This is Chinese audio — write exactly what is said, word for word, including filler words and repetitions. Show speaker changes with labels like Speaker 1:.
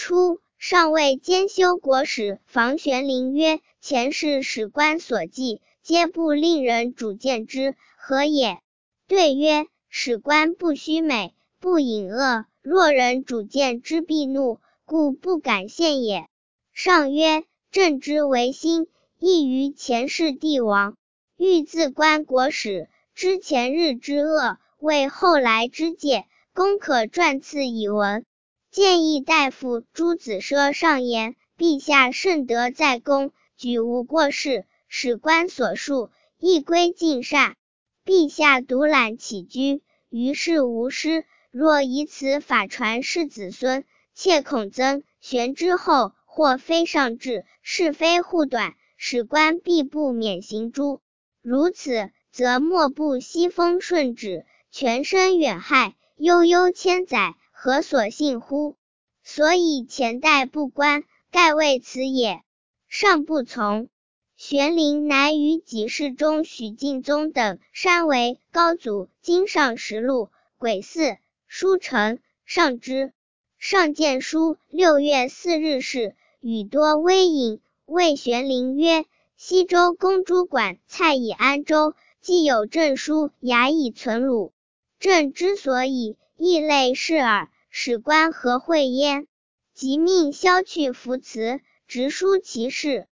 Speaker 1: 初，上尉监修国史房玄龄曰：前世史官所记，皆不令人主见之，何也？对曰：史官不虚美，不隐恶，若人主见之，必怒，故不敢献也。上曰：朕之为心，异于前世帝王。欲自观国史，知前日之恶，为后来之戒，公可撰次以闻。建议大夫朱子奢上言：陛下甚德在公，举无过失，史官所述，亦归尽善。陛下独揽起居，于事无失，若以此法传世子孙，切恐曾玄之后，或非上至，是非护短，史官必不免刑诛。如此，则莫不西风顺旨，全身远害，悠悠千载，何所信乎？所以前代不观，盖为此也。上不从。玄龄乃与己世中许敬宗等删为高祖经上实录，癸巳，书成，上之。上见书，六月四日事，语多微隐，谓玄龄曰：西周公诸管蔡以安州，既有朕书，雅以存汝。朕之所以异类是耳，史官何会焉？即命削去符词，直书其事。